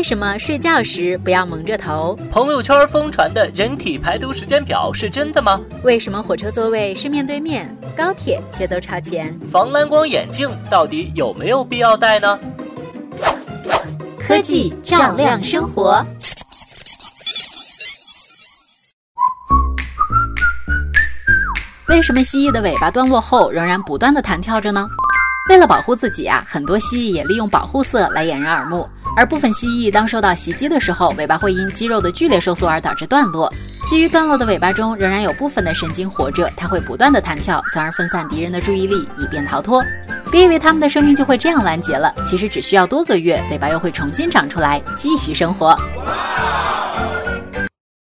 为什么睡觉时不要蒙着头？ 朋友圈疯传的人体排毒时间表是真的吗？ 为什么火车座位是面对面，高铁却都朝前？ 防蓝光眼镜到底有没有必要戴呢？ 科技照亮生活。为什么蜥蜴的尾巴段落后仍然不断地弹跳着呢？为了保护自己啊，很多蜥蜴也利用保护色来掩人耳目。而部分蜥蜴当受到袭击的时候，尾巴会因肌肉的剧烈收缩而导致断落。基于断落的尾巴中仍然有部分的神经活着，它会不断的弹跳，从而分散敌人的注意力，以便逃脱。别以为它们的生命就会这样完结了，其实只需要多个月，尾巴又会重新长出来，继续生活。